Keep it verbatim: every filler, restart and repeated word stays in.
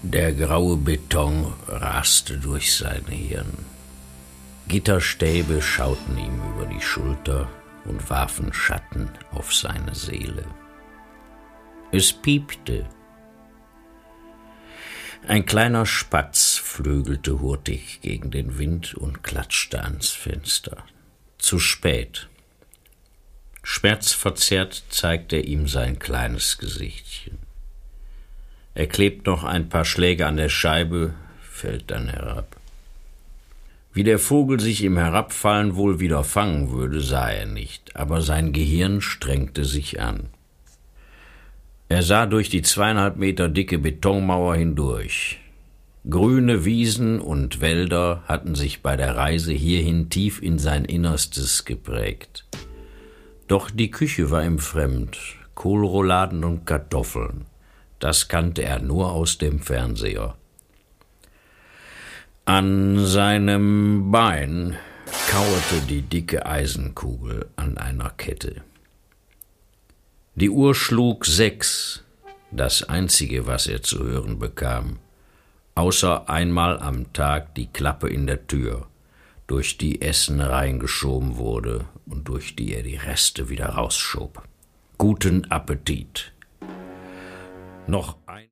Der graue Beton raste durch sein Hirn. Gitterstäbe schauten ihm über die Schulter und warfen Schatten auf seine Seele. Es piepte. Ein kleiner Spatz flügelte hurtig gegen den Wind und klatschte ans Fenster. Zu spät. Schmerzverzerrt zeigt er ihm sein kleines Gesichtchen. Er klebt noch ein paar Schläge an der Scheibe, fällt dann herab. Wie der Vogel sich im Herabfallen wohl wieder fangen würde, sah er nicht, aber sein Gehirn strengte sich an. Er sah durch die zweieinhalb Meter dicke Betonmauer hindurch. Grüne Wiesen und Wälder hatten sich bei der Reise hierhin tief in sein Innerstes geprägt. Doch die Küche war ihm fremd, Kohlrouladen und Kartoffeln. Das kannte er nur aus dem Fernseher. An seinem Bein kauerte die dicke Eisenkugel an einer Kette. Die Uhr schlug sechs, das Einzige, was er zu hören bekam, außer einmal am Tag die Klappe in der Tür, durch die Essen reingeschoben wurde und durch die er die Reste wieder rausschob. Guten Appetit! Noch ein